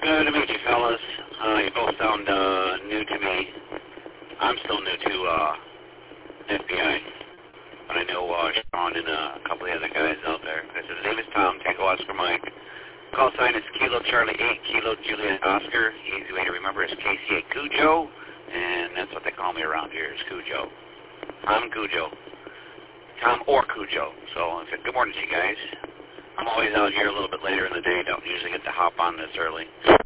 Good to meet you, fellas. You both sound new to me. I'm still new to FBI, but I know Sean and a couple of the other guys out there. His name is Tom, Tango Oscar Mike. Call sign is Kilo Charlie 8, Kilo Juliet Oscar. Easy way to remember is KC8 Cujo, and that's what they call me around here, is Cujo. I'm Cujo. Tom or Cujo. So I said, good morning to you guys. I'm always out here a little bit later in the day. Don't usually get to hop on this early.